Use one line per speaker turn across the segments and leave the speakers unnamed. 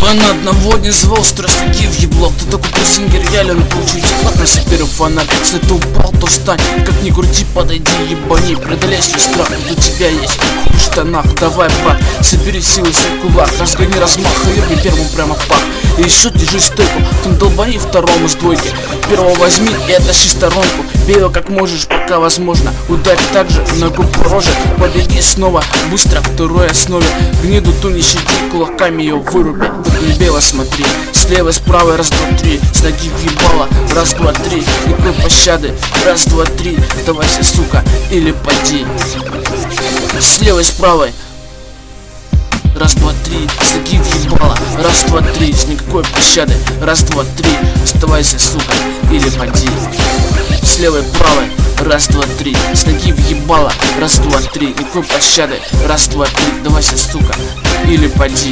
Я на одного не звал, стресс ноги в ебло. Кто такой прессингер, реально получить бесплатно. Первый фонарь, если ты упал, то встань. Как ни крути, подойди, ебани, преодолей свой страх. У тебя есть хуй в штанах, давай, брат, собери силы, свой кулак, разгони размах, и первым прямо в пах. И еще держи стойку, ты долбани второму с двойки. Первого возьми и оттащи сторонку. Бей его как можешь, пока возможно. Ударь также ногу по роже. Побеги снова, быстро, второй основе. Гниду ту не щади, кулаками ее выруби. Бело смотри, с левой, с правой, раз, два, три. С ноги въебала, раз, два, три. Никакой пощады, раз, два, три. Давайся, сука, или поди. С левой, с правой, раз, два, три. С ноги въебала, раз, два, три. С никакой пощады, раз, два, три. Оставайся, сука, или поди. С левой, правой, раз, два, три. С ноги въебала, раз, два, три. Никакой пощады, раз, два, три. Давайся, сука, или поди.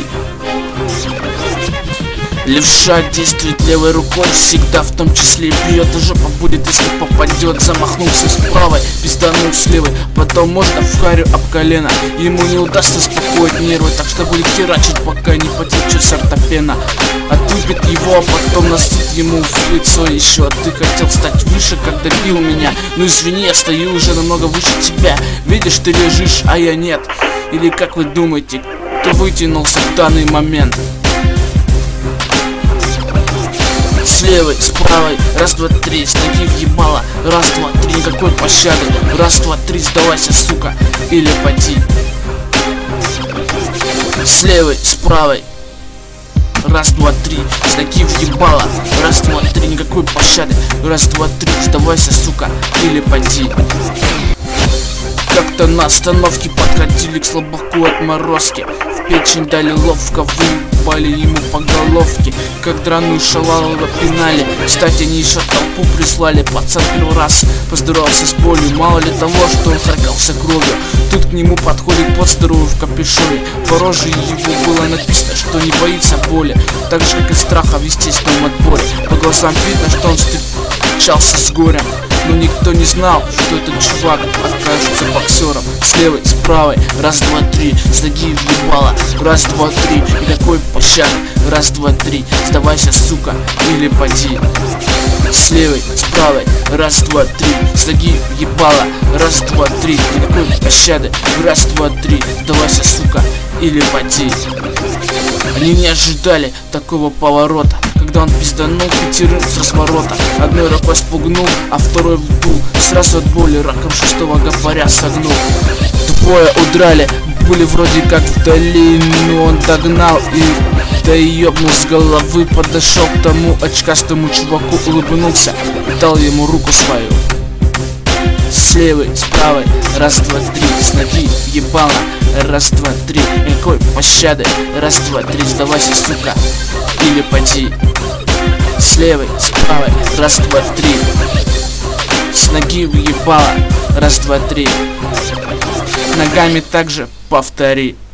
Левша действует левой рукой, всегда в том числе и бьет. И жопа будет, если попадет. Замахнулся с правой, пизданул с левой. Потом можно в харю об колено. Ему не удастся успокоить нервы, так что будет херачить, пока не потечет сортопена. Отлупит его, а потом насыт ему в лицо еще. Ты хотел стать выше, когда бил меня. Ну извини, я стою уже намного выше тебя. Видишь, ты лежишь, а я нет. Или как вы думаете, кто вытянулся в данный момент? С левой, с правой, раз, два, три. С ноги въебала, раз, два, три. Никакой пощады, раз, два, три. Сдавайся, сука, или поди. С левой, с правой, раз, два, три. С ноги въебала, раз, два, три. Никакой пощады, раз, два, три. Сдавайся, сука, или поди. Как-то на остановке подходили к слабаку отморозки. В печень дали ловко, выебали ему по головке. Как драную шалаву пинали. Кстати, они еще толпу прислали. Пацан первый раз поздоровался с болью. Мало ли того, что он харкался кровью. Тут к нему подходит под здоровый в капюшоне. По роже его было написано, что не боится боли. Так же, как и страха в естественном отборе. По глазам видно, что он встречался с горем. Но никто не знал, что этот чувак окажется боксером. С левой, с правой, раз, два, три. С ноги въебала, раз, два, три. Никакой пощады, раз, два, три. Сдавайся, сука, или поди. С левой, с правой, раз, два, три. С ноги въебала, раз, два, три. Никакой пощады, раз, два, три. Сдавайся, сука, или поди. Они не ожидали такого поворота, когда он пизданул пятерым с разворота. Одной рукой спугнул, а второй вдул. Сразу от боли раком шестого гопаря согнул. Двое удрали, были вроде как вдали, но он догнал и да ёбнул с головы. Подошел к тому очкастому чуваку, улыбнулся и дал ему руку свою. С левой, с правой, раз, два, три. С ноги ебала, раз, два, три. Никакой пощады, раз, два, три. Сдавайся, сука, или поди. С левой, с правой, раз, два, три. С ноги въебала, раз, два, три. Ногами также повтори.